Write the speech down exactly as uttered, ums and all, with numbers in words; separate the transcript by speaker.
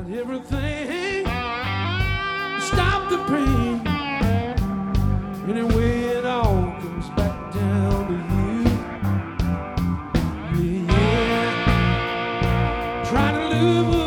Speaker 1: everything to stop the pain. Anyway, it all comes back down to you. Yeah, try to live